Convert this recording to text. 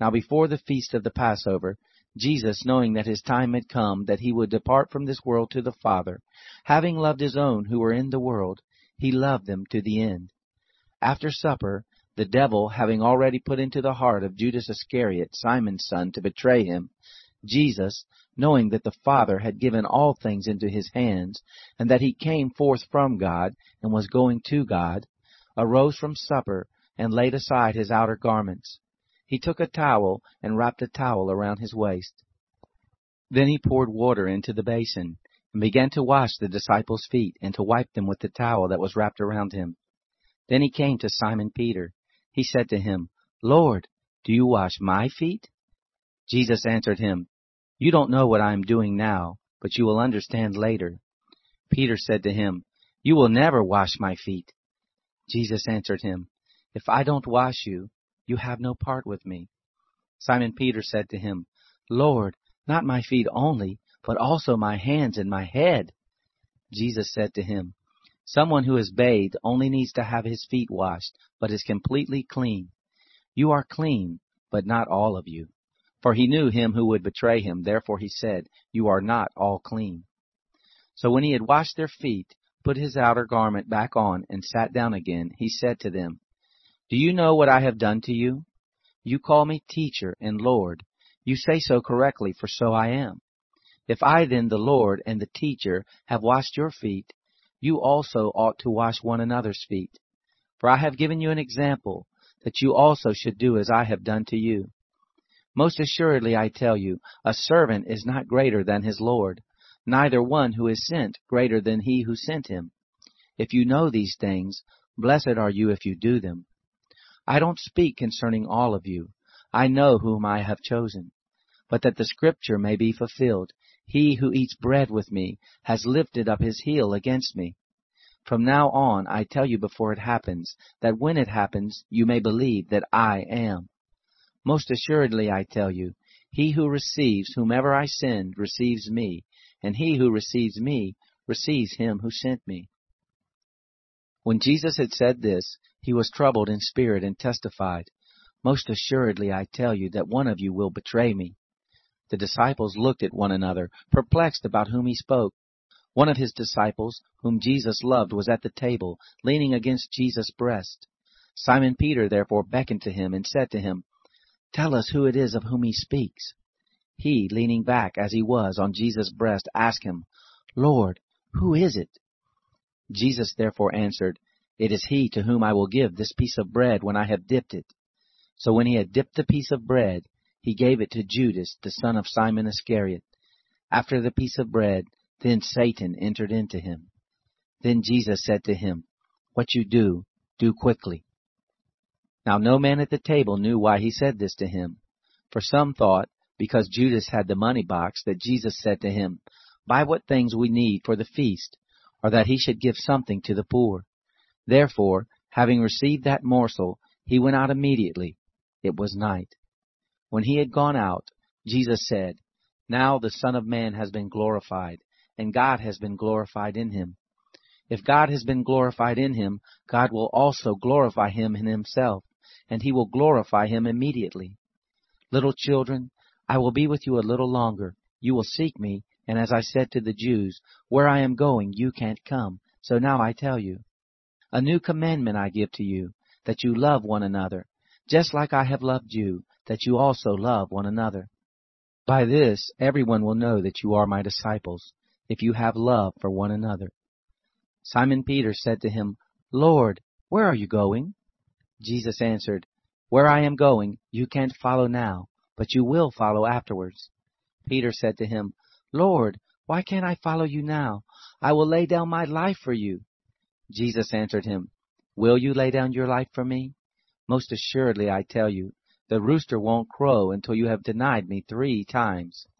Now before the feast of the Passover, Jesus, knowing that his time had come, that he would depart from this world to the Father, having loved his own who were in the world, he loved them to the end. After supper, the devil, having already put into the heart of Judas Iscariot, Simon's son, to betray him, Jesus, knowing that the Father had given all things into his hands, and that he came forth from God, and was going to God, arose from supper, and laid aside his outer garments. He took a towel, and wrapped a towel around his waist. Then he poured water into the basin, and began to wash the disciples' feet, and to wipe them with the towel that was wrapped around him. Then he came to Simon Peter. He said to him, Lord, do you wash my feet? Jesus answered him, You don't know what I am doing now, but you will understand later. Peter said to him, You will never wash my feet. Jesus answered him, If I don't wash you, you have no part with me. Simon Peter said to him, Lord, not my feet only, but also my hands and my head. Jesus said to him, Someone who is bathed only needs to have his feet washed, but is completely clean. You are clean, but not all of you. For he knew him who would betray him, therefore he said, You are not all clean. So when he had washed their feet, put his outer garment back on, and sat down again, he said to them, Do you know what I have done to you? You call me teacher and Lord. You say so correctly, for so I am. If I then, the Lord and the teacher, have washed your feet, you also ought to wash one another's feet. For I have given you an example, that you also should do as I have done to you. Most assuredly I tell you, a servant is not greater than his Lord, neither one who is sent greater than he who sent him. If you know these things, blessed are you if you do them. I don't speak concerning all of you. I know whom I have chosen. But that the scripture may be fulfilled, he who eats bread with me has lifted up his heel against me. From now on I tell you before it happens, that when it happens you may believe that I am. Most assuredly I tell you, he who receives whomever I send receives me, and he who receives me receives him who sent me. When Jesus had said this, he was troubled in spirit and testified, Most assuredly I tell you that one of you will betray me. The disciples looked at one another, perplexed about whom he spoke. One of his disciples, whom Jesus loved, was at the table, leaning against Jesus' breast. Simon Peter therefore beckoned to him and said to him, Tell us who it is of whom he speaks. He, leaning back as he was on Jesus' breast, asked him, Lord, who is it? Jesus therefore answered, It is he to whom I will give this piece of bread when I have dipped it. So when he had dipped the piece of bread, he gave it to Judas, the son of Simon Iscariot. After the piece of bread, then Satan entered into him. Then Jesus said to him, What you do, do quickly. Now no man at the table knew why he said this to him. For some thought, because Judas had the money box, that Jesus said to him, Buy what things we need for the feast, or that he should give something to the poor. Therefore, having received that morsel, he went out immediately. It was night. When he had gone out, Jesus said, Now the Son of Man has been glorified, and God has been glorified in him. If God has been glorified in him, God will also glorify him in himself, and he will glorify him immediately. Little children, I will be with you a little longer. You will seek me, and as I said to the Jews, Where I am going, you can't come. So now I tell you. A new commandment I give to you, that you love one another, just like I have loved you, that you also love one another. By this everyone will know that you are my disciples, if you have love for one another. Simon Peter said to him, Lord, where are you going? Jesus answered, Where I am going, you can't follow now, but you will follow afterwards. Peter said to him, Lord, why can't I follow you now? I will lay down my life for you. Jesus answered him, Will you lay down your life for me? Most assuredly I tell you, the rooster won't crow until you have denied me 3 times.